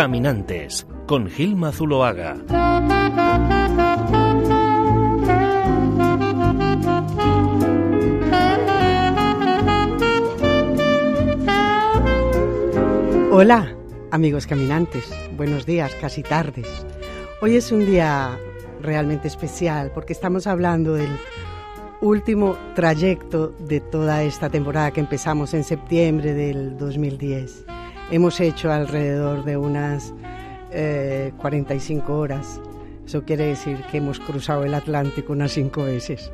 Caminantes, con Gilma Zuloaga. Hola, amigos caminantes. Buenos días, casi tardes. Hoy es un día realmente especial porque estamos hablando del último trayecto de toda esta temporada que empezamos en septiembre del 2010. Hemos hecho alrededor de unas 45 horas. Eso quiere decir que hemos cruzado el Atlántico unas 5 veces.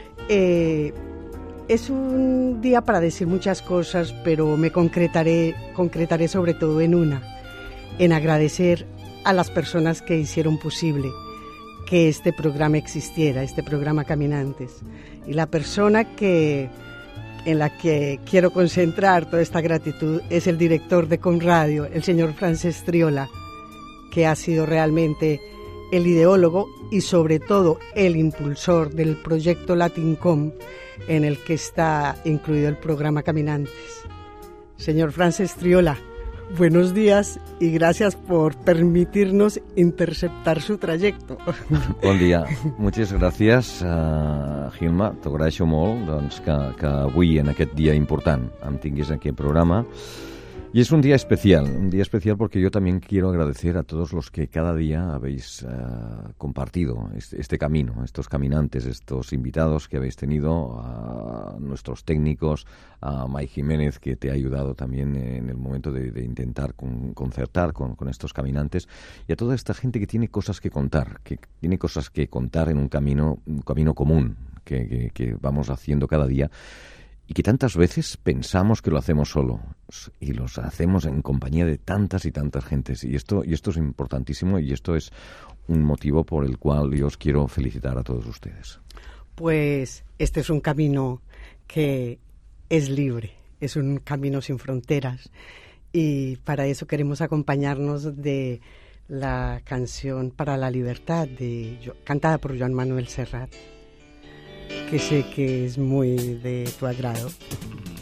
Es un día para decir muchas cosas, pero me concretaré sobre todo en agradecer a las personas que hicieron posible que este programa existiera, este programa Caminantes. Y la persona en la que quiero concentrar toda esta gratitud es el director de Conradio, el señor Francesc Triola, que ha sido realmente el ideólogo y sobre todo el impulsor del proyecto Latincom, en el que está incluido el programa Caminantes. Señor Francesc Triola, buenos días y gracias por permitirnos interceptar su trajecto. Bon dia. Moltes gràcies, Gilma. T'agraeixo molt que avui, en aquest dia important, em tinguis aquí al programa. Y es un día especial porque yo también quiero agradecer a todos los que cada día habéis compartido este camino, estos caminantes, estos invitados que habéis tenido, a nuestros técnicos, a Mai Jiménez, que te ha ayudado también en el momento de intentar concertar con estos caminantes, y a toda esta gente que tiene cosas que contar en un camino común que vamos haciendo cada día, y que tantas veces pensamos que lo hacemos solo y los hacemos en compañía de tantas y tantas gentes. Y esto es importantísimo y esto es un motivo por el cual yo os quiero felicitar a todos ustedes. Pues este es un camino que es libre, es un camino sin fronteras y para eso queremos acompañarnos de la canción Para la Libertad, cantada por Joan Manuel Serrat, que sé que es muy de tu agrado.